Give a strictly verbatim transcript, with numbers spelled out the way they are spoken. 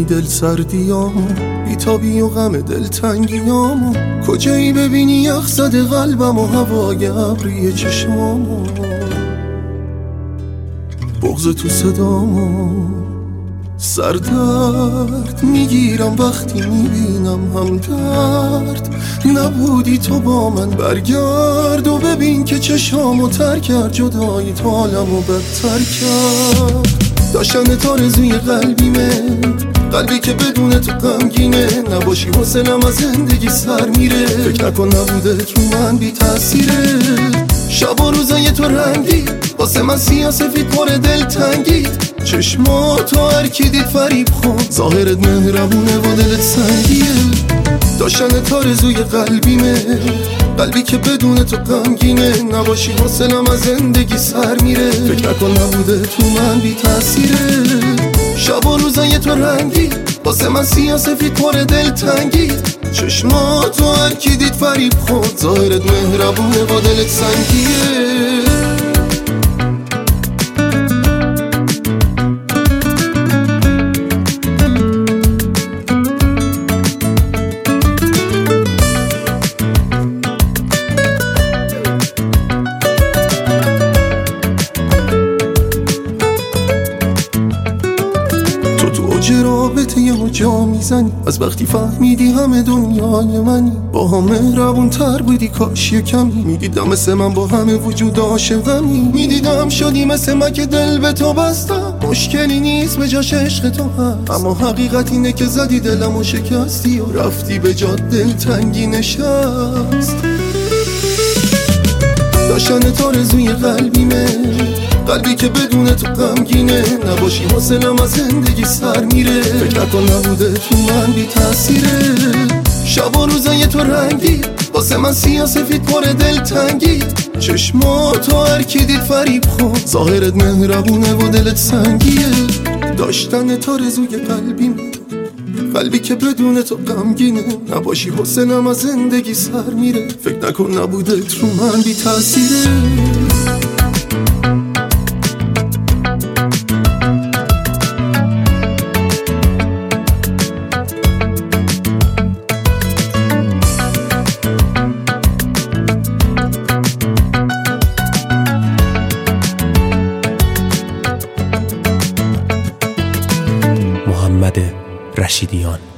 میدونی دل سردیامو، بیتابی و غم دلتنگیامو، کجایی ببینی یخ زده قلبم و هوای ابری چشمامو، بغض تو صدامو، سردرد میگیرم وقتی میبینم هم درد نبودی تو با من. برگرد و ببین که چشامو تر کرد، جدایی تو حالمو بدتر کرد. داشتن تارزوی قلبیمه، قلبی که بدون تو غمگینه، نباشی حوصلم از زندگی سر میره. فکر نکن نبوده تو من بی تأثیره. شب و روزای تو رنگی واسه من سیاه سفید پر دلتنگی. چشماتو هر کی دید فریب خورد، ظاهرت مهربونه و دلت سنگیه. داشتن تارزوی قلبیمه، قلبی که بدون تو غمگینه، نباشی حوصلم از زندگی سر میره. فکر نکن نبوده تو من بی تأثیره. شب و روزای تو رنگی واسه من سیاه سفید پر دلتنگی. چشماتو هر کی دید فریب خورد، ظاهرت مهربونه و دلت سنگیه. رابطه یه جا میزنی، از وقتی فهمیدی همه دنیای منی. با هم مهربون تر بودی کاش یکمی، میدیدم مثل من با همه وجود عاشقمی. میدیدم شدی مثل من که دل به تو بستم، مشکلی نیست به جاش عشق تو هست. اما حقیقت اینه که زدی دلمو شکستی و رفتی به جا دلتنگی نشست. داشتن تارزوی قلبیمه، قلبی که بدون تو غمگینه، نباشی حوصلم از زندگی سر میره. فکر نکن نبوده تو من بی تأثیره. شب و روزای تو رنگی واسه من سیاه سفید پر دلتنگی. چشماتو هر کی دید فریب خورد، ظاهرت مهربونه و دلت سنگیه. داشتن تارزوی قلبیمه، قلبی که بدون تو غمگینه، نباشی حوصلم از زندگی سر میره. فکر نکن نبوده تو من بی تأثیره. محمد رشیدیان.